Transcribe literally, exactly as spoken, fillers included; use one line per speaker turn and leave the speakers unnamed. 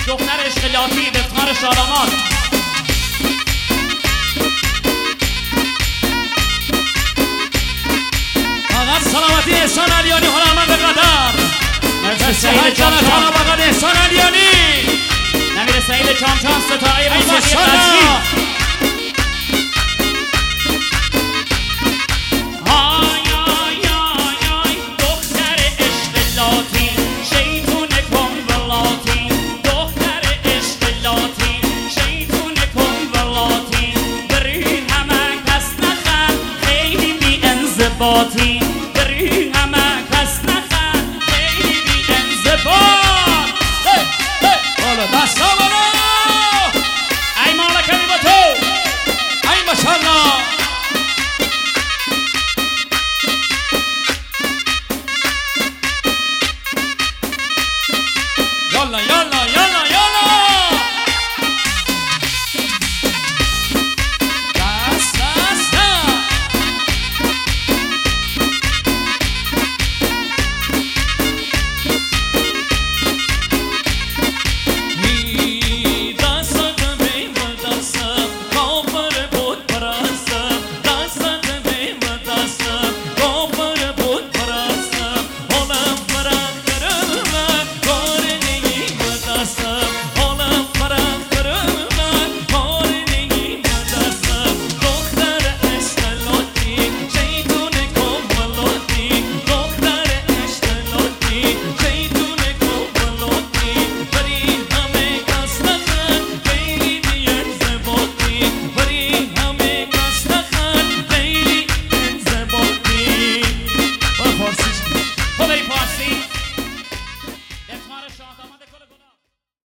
دختر عشق لاتی افتخار شادمان. فقط سلامتی احسان علیانی هنرمند قطر. سعید جانتان فقط احسان علیانی. نمیر سعید چانچان ستاره رئیس شهر.
باطی